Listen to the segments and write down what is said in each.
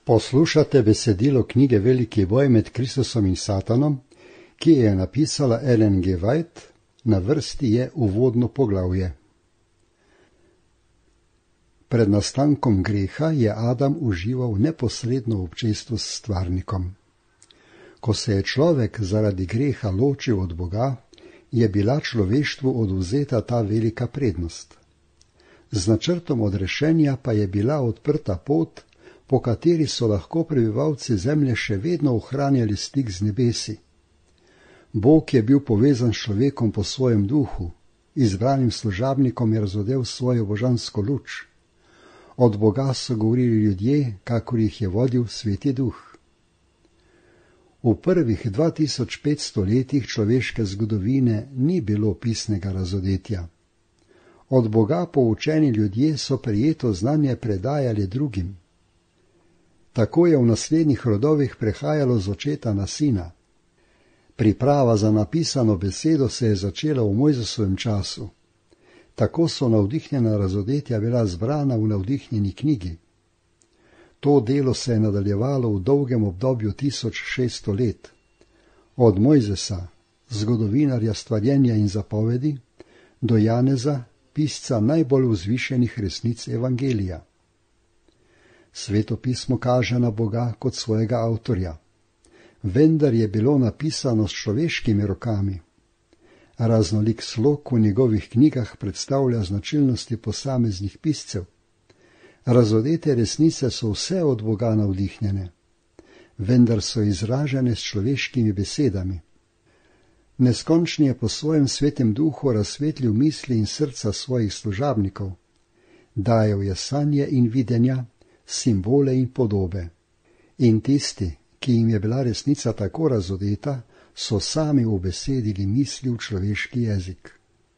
Poslušate besedilo knjige Veliki boj med Kristusom in Satanom, ki je napisala Ellen G. White, na vrsti je uvodno poglavje. Pred nastankom greha je Adam užival neposredno v občestvu s stvarnikom. Ko se je človek zaradi greha ločil od Boga, je bila človeštvu odvzeta ta velika prednost. Z načrtom odrešenja pa je bila odprta pot, po kateri so lahko prebivalci zemlje še vedno ohranjali stik z nebesi. Bog je bil povezan s človekom po svojem duhu, izbranim služabnikom je razodel svojo božansko luč. Od Boga so govorili ljudje, kakor jih je vodil Sveti Duh. V prvih 2500 letih človeške zgodovine ni bilo pisnega razodetja. Od Boga poučeni ljudje so prejeto znanje predajali drugim. Tako je v naslednjih rodovih prehajalo z očeta na sina. Priprava za napisano besedo se je začela v Mojzesovem času. Tako so navdihnjena razodetja bila zbrana v navdihnjeni knjigi. To delo se je nadaljevalo v dolgem obdobju 1600 let. Od Mojzesa, zgodovinarja stvarjenja in zapovedi, do Janeza, pisca najbolj vzvišenih resnic evangelija. Sveto pismo kaže na Boga kot svojega avtorja. Vendar je bilo napisano s človeškimi rokami. Raznolik slog v njegovih knjigah predstavlja značilnosti posameznih piscev. Razodete resnice so vse od Boga navdihnjene, vendar so izražene s človeškimi besedami. Neskončni je po svojem svetem duhu razsvetlil misli in srca svojih služabnikov. Dajal je sanje in videnja, simbole in podobe. In tisti, ki jim je bila resnica tako razodeta, so sami ubesedili misli v človeški jezik.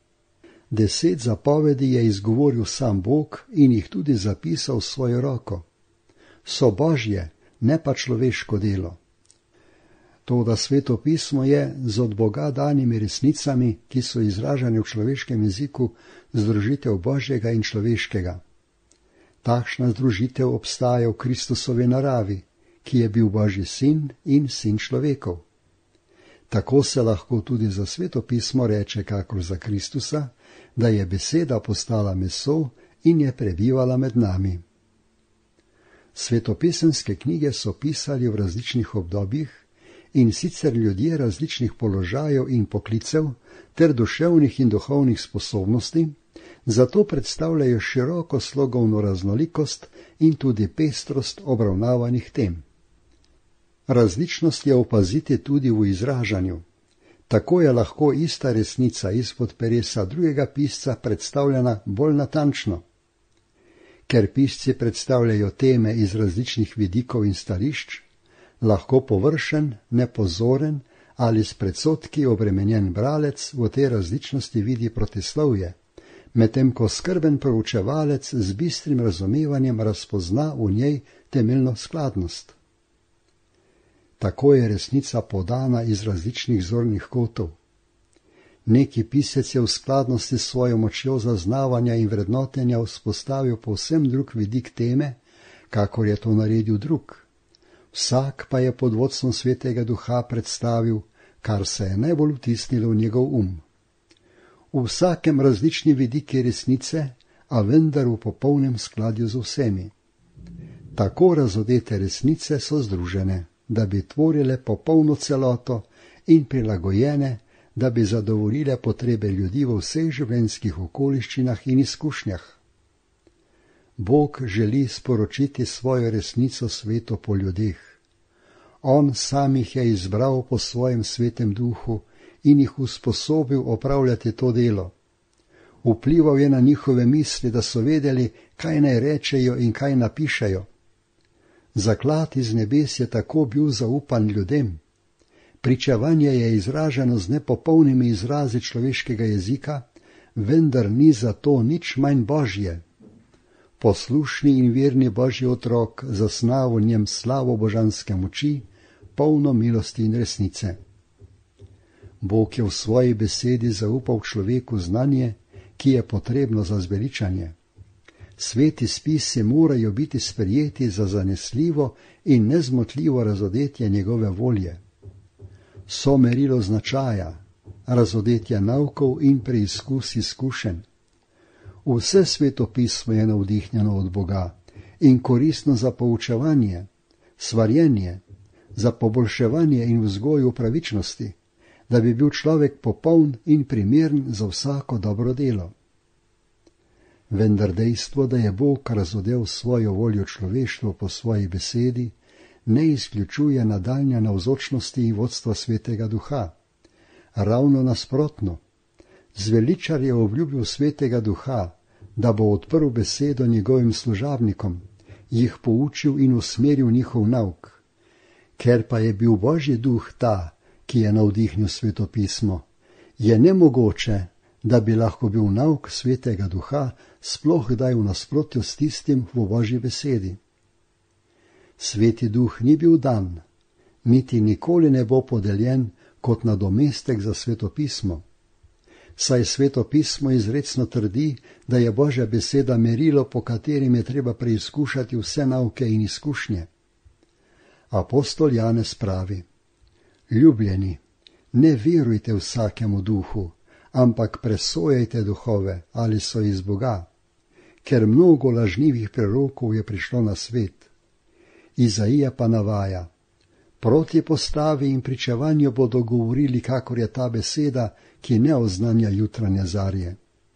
10 zapovedi je izgovoril sam Bog in jih tudi zapisal v svojo roko. So Božje, ne pa človeško delo. Toda Sveto pismo je z od Boga danimi resnicami, ki so izražene v človeškem jeziku, združitev Božjega in človeškega. Takšna združitev obstaja v Kristusovi naravi, ki je bil Božji sin in sin človekov. Tako se lahko tudi za Sveto pismo reče, kakor za Kristusa, da je beseda postala meso in je prebivala med nami. Svetopisemske knjige so pisali v različnih obdobjih, in sicer ljudje različnih položajev in poklicev ter duševnih in duhovnih sposobnosti, zato predstavljajo široko slogovno raznolikost in tudi pestrost obravnavanih tem. Različnost je opaziti tudi v izražanju. Tako je lahko ista resnica izpod peresa drugega pisca predstavljena bolj natančno. Ker pisci predstavljajo teme iz različnih vidikov in stališč, lahko površen, nepozoren ali s predsodki obremenjen bralec v tej različnosti vidi protislovje, medtem ko skrben proučevalec z bistrim razumevanjem razpozna v njej temeljno skladnost. Tako je resnica podana iz različnih zornih kotov. Neki pisec je v skladnosti s svojo močjo zaznavanja in vrednotenja vzpostavil povsem drug vidik teme, kakor je to naredil drug. Vsak pa je pod vodstvom Svetega Duha predstavil, kar se je najbolj vtisnilo v njegov V vsakem različni vidiki resnice, a vendar v popolnem skladju z vsemi. Tako razodete resnice so združene, da bi tvorile popolno celoto in prilagojene, da bi zadovoljile potrebe ljudi v vseh življenjskih okoliščinah in izkušnjah. Bog želi sporočiti svojo resnico svetu po ljudeh. On sam jih je izbral po svojem svetem duhu in jih usposobil opravljati to delo. Vplival je na njihove misli, da so vedeli, kaj naj rečejo in kaj napišejo. Zaklad iz nebes je tako bil zaupan ljudem. Pričevanje je izraženo z nepopolnimi izrazi človeškega jezika, vendar ni zato nič manj Božje. Poslušni in verni Božji otrok zasna v njem slavo božanske moči, polno milosti in resnice. Bog je v svoji besedi zaupal človeku znanje, ki je potrebno za zveličanje. Sveti spisi morajo biti sprejeti za zanesljivo in nezmotljivo razodetje njegove volje. So merilo značaja, razodetje naukov in preizkus izkušenj. Vse svetopismo je navdihnjeno od Boga in koristno za poučevanje, svarjenje, za poboljševanje in vzgojo pravičnosti, da bi bil človek popoln in primern za vsako dobro delo. Vendar dejstvo, da je Bog razodel svojo voljo človeštvu po svoji besedi, ne izključuje nadaljnje navzočnosti in vodstva Svetega Duha. Ravno nasprotno, zveličar je obljubil Svetega Duha, da bo odprl besedo njegovim služabnikom, jih poučil in usmeril njihov nauk. Ker pa je bil Božji duh ta, ki je navdihnil svetopismo, je nemogoče, da bi lahko bil nauk Svetega Duha sploh kdaj v nasprotju s tistim v Božji besedi. Sveti Duh ni bil dan, niti nikoli ne bo podeljen kot nadomestek za svetopismo. Saj svetopismo izrecno trdi, da je Božja beseda merilo, po katerim je treba preizkušati vse nauke in izkušnje. Apostol Janez pravi: Ljubljeni, ne verujte vsakemu duhu, ampak presojajte duhove, ali so iz Boga, ker mnogo lažnivih prerokov je prišlo na svet. Izaija pa navaja: proti postavi in pričevanju bodo govorili, kakor je ta beseda, ki ne oznanja jutranje zarje.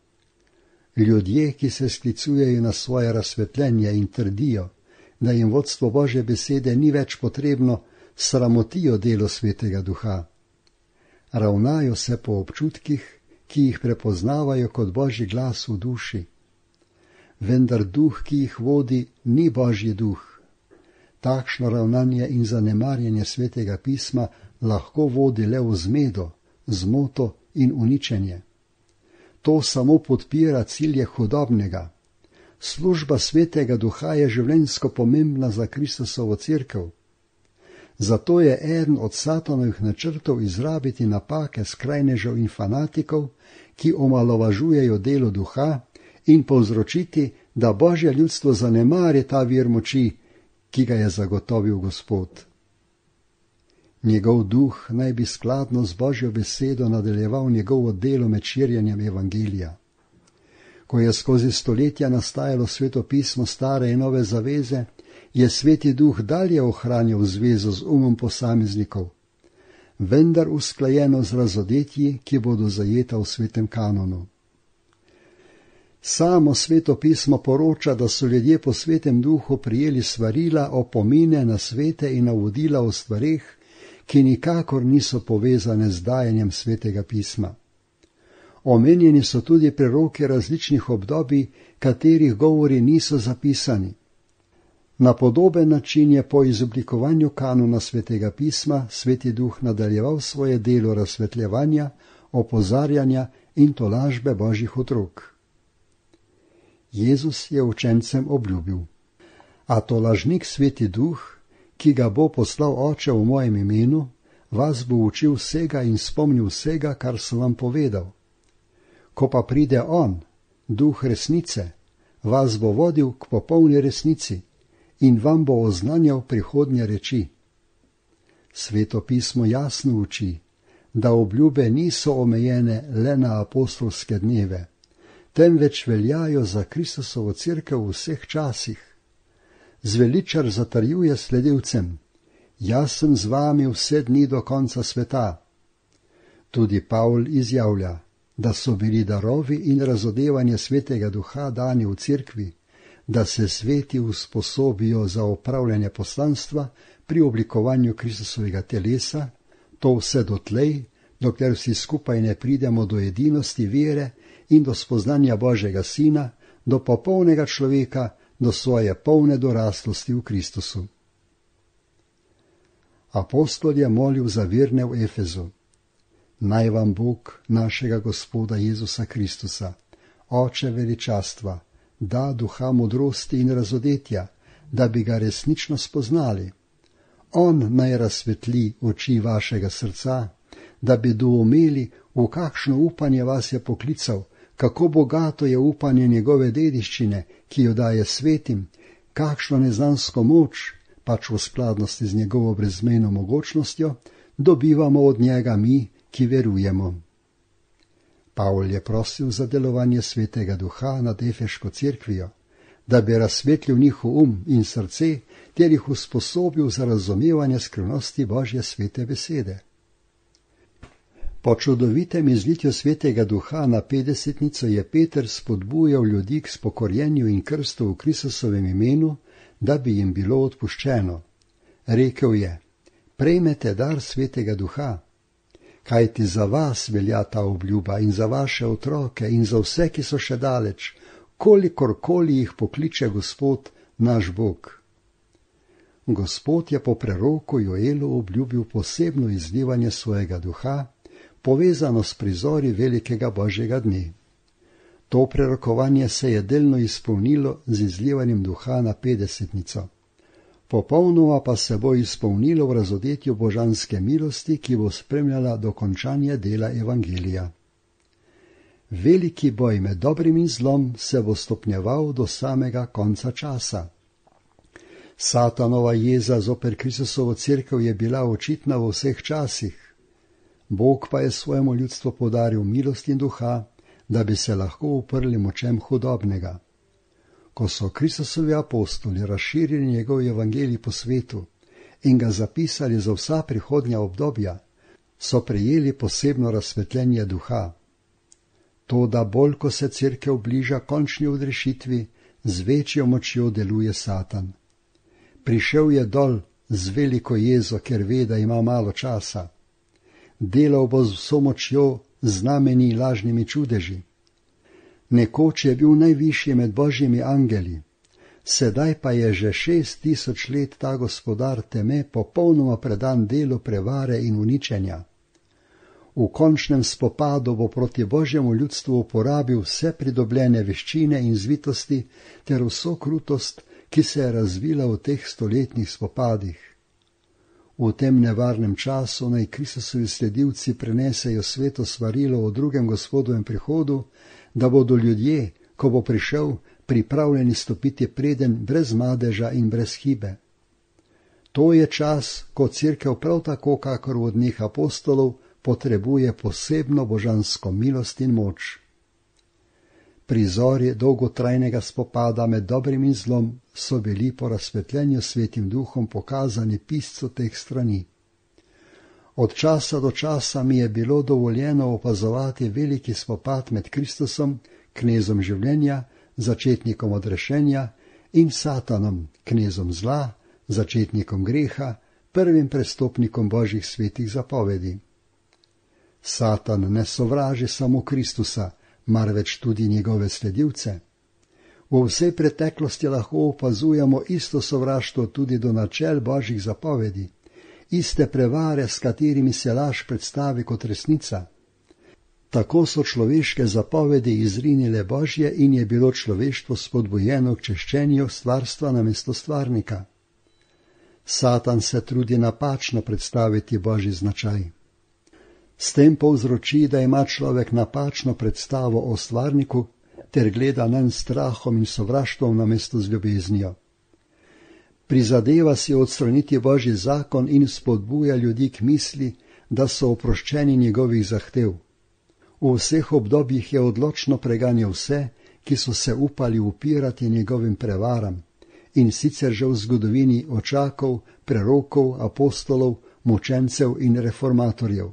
Ljudje, ki se sklicujejo na svoje razsvetljenje in trdijo, da jim vodstvo Božje besede ni več potrebno, sramotijo delo Svetega Duha. Ravnajo se po občutkih, ki jih prepoznavajo kot Božji glas v duši. Vendar duh, ki jih vodi, ni Božji duh. Takšno ravnanje in zanemarjanje Svetega pisma lahko vodi le v zmedo, zmoto in uničenje. To samo podpira cilje hudobnega. Služba Svetega Duha je življenjsko pomembna za Kristusovo cerkev. Zato je eden od Satanovih načrtov izrabiti napake skrajnežev in fanatikov, ki omalovažujejo delo Duha, in povzročiti, da Božje ljudstvo zanemari ta vir moči, ki ga je zagotovil Gospod. Njegov duh naj bi skladno z Božjo besedo nadaljeval njegovo delo med širjenjem evangelija. Ko je skozi stoletja nastajalo svetopismo Stare in Nove zaveze, je Sveti Duh dalje ohranjal zvezo z umom posameznikov, vendar usklajeno z razodetji, ki bodo zajeta v svetem kanonu. Samo svetopismo poroča, da so ljudje po Svetem Duhu prijeli svarila, opomine, nasvete in navodila o stvareh, ki nikakor niso povezane z dajanjem Svetega pisma. Omenjeni so tudi preroki različnih obdobij, katerih govori niso zapisani. Na podoben način je po izoblikovanju kanona Svetega pisma Sveti Duh nadaljeval svoje delo razsvetljevanja, opozarjanja in tolažbe Božjih otrok. Jezus je učencem obljubil: a tolažnik Sveti Duh, ki ga bo poslal Oče v mojem imenu, vas bo učil vsega in spomnil vsega, kar sem vam povedal. Ko pa pride On, Duh resnice, vas bo vodil k popolni resnici in vam bo oznanjal prihodnje reči. Sveto pismo jasno uči, da obljube niso omejene le na apostolske dneve, temveč veljajo za Kristusovo cerkev v vseh časih. Zveličar zatrjuje sledilcem: jaz sem z vami vse dni do konca sveta. Tudi Pavl izjavlja, da so bili darovi in razodevanje Svetega Duha dani v cerkvi, da se sveti usposobijo za opravljanje poslanstva pri oblikovanju Kristusovega telesa, to vse dotlej, dokler vsi skupaj ne pridemo do edinosti vere in do spoznanja Božjega Sina, do popolnega človeka, do svoje polne doraslosti v Kristusu. Apostol je molil za verne v Efezu: naj vam Bog, našega Gospoda Jezusa Kristusa, Oče veličastva, da duha modrosti in razodetja, da bi ga resnično spoznali. On naj razsvetli oči vašega srca, da bi doumeli, v kakšno upanje vas je poklical, kako bogato je upanje njegove dediščine, ki jo daje svetim, kakšno neznansko moč, pač v skladnosti z njegovo brezmejno mogočnostjo, dobivamo od njega mi, ki verujemo. Pavol je prosil za delovanje Svetega Duha nad Efeško cerkvijo, da bi razsvetlil njihov in srce ter jih usposobil za razumevanje skrivnosti Božje svete besede. Po čudovitem izlitju Svetega Duha na petdesetnico je Peter spodbujal ljudi k spokorjenju in krstu v Kristusovem imenu, da bi jim bilo odpuščeno. Rekel je: prejmete dar Svetega Duha, kajti za vas velja ta obljuba in za vaše otroke in za vse, ki so še daleč, kolikorkoli jih pokliče Gospod, naš Bog. Gospod je po preroku Joelu obljubil posebno izlivanje svojega duha, povezano s prizori velikega Božjega dne. To prerokovanje se je delno izpolnilo z izlivanjem duha na petdesetnico. Popolnoma pa se bo izpolnilo v razodetju božanske milosti, ki bo spremljala dokončanje dela evangelija. Veliki boj med dobrim in zlom se bo stopnjeval do samega konca časa. Satanova jeza zoper Kristusovo cerkev je bila očitna v vseh časih. Bog pa je svojemu ljudstvu podaril milost in duha, da bi se lahko uprli močem hudobnega. Ko so Kristusovi apostoli razširili njegov evangelij po svetu in ga zapisali za vsa prihodnja obdobja, so prejeli posebno razsvetljenje duha. To, da bolj ko se cerkev bliža končni odrešitvi, z večjo močjo deluje Satan. Prišel je dol z veliko jezo, ker ve, da ima malo časa. Delal bo z vso močjo, znameni in lažnimi čudeži. Nekoč je bil najvišji med božjimi angeli, sedaj pa je že 6000 let ta gospodar teme popolnoma predan delu prevare in uničenja. V končnem spopadu bo proti božjemu ljudstvu uporabil vse pridobljene veščine in zvitosti ter vso krutost, ki se je razvila v teh stoletnih spopadih. V tem nevarnem času naj Kristusovi sledilci prenesejo sveto svarilo o drugem Gospodovem prihodu, da bodo ljudje, ko bo prišel, pripravljeni stopiti preden brez madeža in brez hibe. To je čas, ko cerkev prav tako, kakor v dneh apostolov, potrebuje posebno božansko milost in moč. Prizori dolgotrajnega spopada med dobrim in zlom so bili po razsvetljenju Svetim Duhom pokazani piscu teh strani. Od časa do časa mi je bilo dovoljeno opazovati veliki spopad med Kristusom, knezom življenja, začetnikom odrešenja, in Satanom, knezom zla, začetnikom greha, prvim prestopnikom Božjih svetih zapovedi. Satan ne sovraži samo Kristusa, marveč tudi njegove sledilce. V vsej preteklosti lahko opazujemo isto sovraštvo tudi do načel Božjih zapovedi, iste prevare, s katerimi se laž predstavi kot resnica. Tako so človeške zapovedi izrinile Božje in je bilo človeštvo spodbujeno k češčenju stvarstva namesto stvarnika. Satan se trudi napačno predstaviti Božji značaj. S tem povzroči, da ima človek napačno predstavo o stvarniku ter gleda nanj s strahom in sovraštvom namesto z ljubeznijo. Prizadeva si odstraniti Božji zakon in spodbuja ljudi k misli, da so oproščeni njegovih zahtev. V vseh obdobjih je odločno preganjal vse, ki so se upali upirati njegovim prevaram, in sicer že v zgodovini očakov, prerokov, apostolov, mučencev in reformatorjev.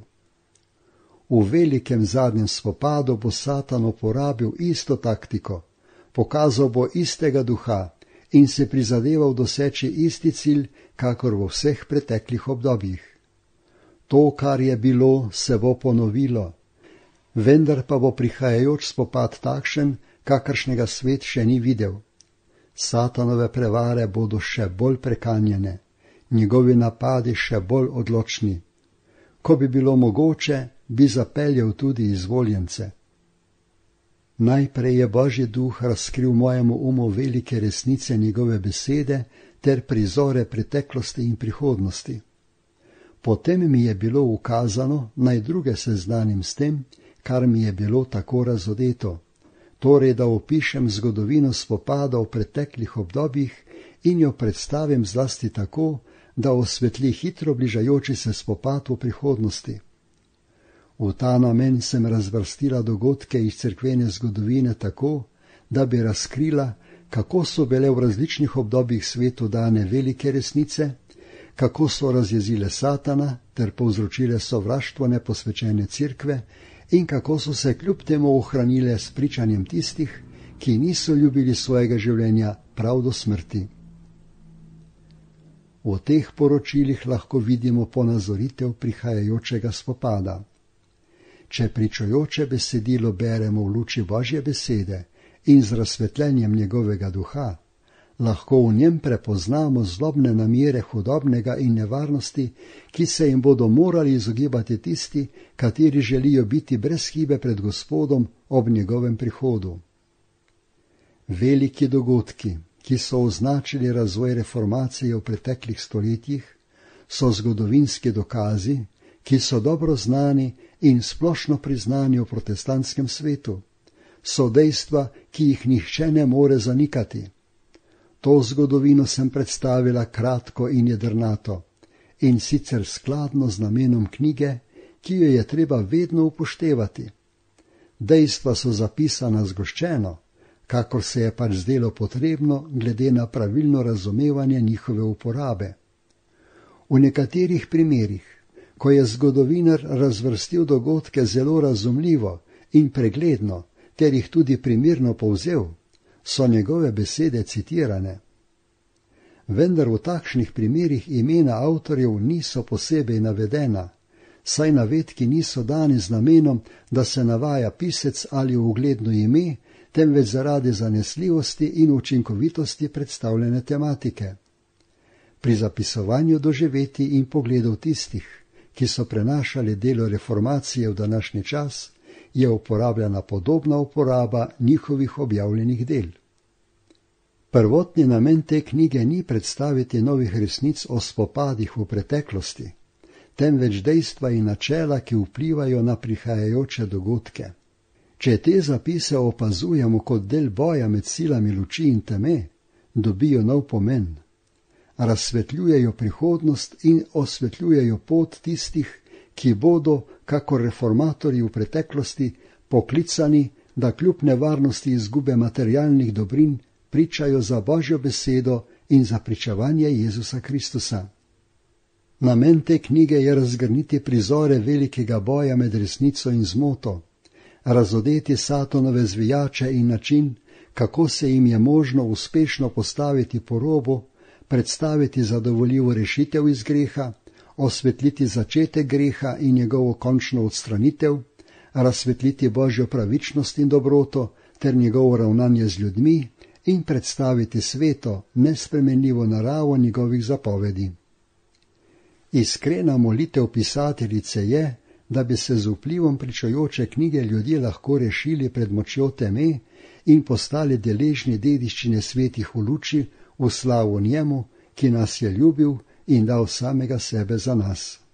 V velikem zadnjem spopadu bo Satan uporabil isto taktiko, pokazal bo istega duha in se prizadeval doseči isti cilj, kakor v vseh preteklih obdobjih. To, kar je bilo, se bo ponovilo, vendar pa bo prihajajoč spopad takšen, kakršnega svet še ni videl. Satanove prevare bodo še bolj prekanjene, njegovi napadi še bolj odločni. Ko bi bilo mogoče, bi zapeljal tudi izvoljence. Najprej je Božji duh razkril mojemu umu velike resnice njegove besede ter prizore preteklosti in prihodnosti. Potem mi je bilo ukazano, naj druge seznanim s tem, kar mi je bilo tako razodeto, torej da opišem zgodovino spopada v preteklih obdobjih in jo predstavim zlasti tako, da osvetli hitro bližajoči se spopad v prihodnosti. V ta namen sem razvrstila dogodke iz cerkvene zgodovine tako, da bi razkrila, kako so bile v različnih obdobjih svetu dane velike resnice, kako so razjezile Satana ter povzročile sovraštvo neposvečene cerkve in kako so se kljub temu ohranile s pričanjem tistih, ki niso ljubili svojega življenja prav do smrti. V teh poročilih lahko vidimo ponazoritev prihajajočega spopada. Če pričujoče besedilo beremo v luči Božje besede in z razsvetljenjem njegovega duha, lahko v njem prepoznamo zlobne namere hudobnega in nevarnosti, ki se jim bodo morali izogibati tisti, kateri želijo biti brez hibe pred Gospodom ob njegovem prihodu. Veliki dogodki, ki so označili razvoj reformacije v preteklih stoletjih, so zgodovinski dokazi, ki so dobro znani in splošno priznani v protestantskem svetu. So dejstva, ki jih nihče ne more zanikati. To zgodovino sem predstavila kratko in jedrnato, in sicer skladno z namenom knjige, ki jo je treba vedno upoštevati. Dejstva so zapisana zgoščeno, kakor se je pač zdelo potrebno glede na pravilno razumevanje njihove uporabe. V nekaterih primerih, ko je zgodovinar razvrstil dogodke zelo razumljivo in pregledno, ter jih tudi primerno povzel, so njegove besede citirane. Vendar v takšnih primerih imena avtorjev niso posebej navedena, saj navedki niso dani z namenom, da se navaja pisec ali ugledno ime, temveč zaradi zanesljivosti in učinkovitosti predstavljene tematike. Pri zapisovanju doživeti in pogledov tistih, ki so prenašali delo reformacije v današnji čas, je uporabljena podobna uporaba njihovih objavljenih del. Prvotni namen te knjige ni predstaviti novih resnic o spopadih v preteklosti, temveč dejstva in načela, ki vplivajo na prihajajoče dogodke. Če te zapise opazujemo kot del boja med silami luči in teme, dobijo nov pomen. Razsvetljujejo prihodnost in osvetljujejo pot tistih, ki bodo, kakor reformatorji v preteklosti, poklicani, da kljub nevarnosti izgube materialnih dobrin pričajo za Božjo besedo in za pričevanje Jezusa Kristusa. Namen te knjige je razgrniti prizore velikega boja med resnico in zmoto, razodeti Satanove zvijače in način, kako se jim je možno uspešno postaviti po robu, predstaviti zadovoljivo rešitev iz greha, osvetliti začetek greha in njegovo končno odstranitev, razsvetliti Božjo pravičnost in dobroto ter njegovo ravnanje z ljudmi in predstaviti sveto, nespremenljivo naravo njegovih zapovedi. Iskrena molitev pisateljice je, da bi se z vplivom pričujoče knjige ljudje lahko rešili pred močjo teme in postali deležni dediščine svetih v luči, v slavu njemu, ki nas je ljubil in dal samega sebe za nas.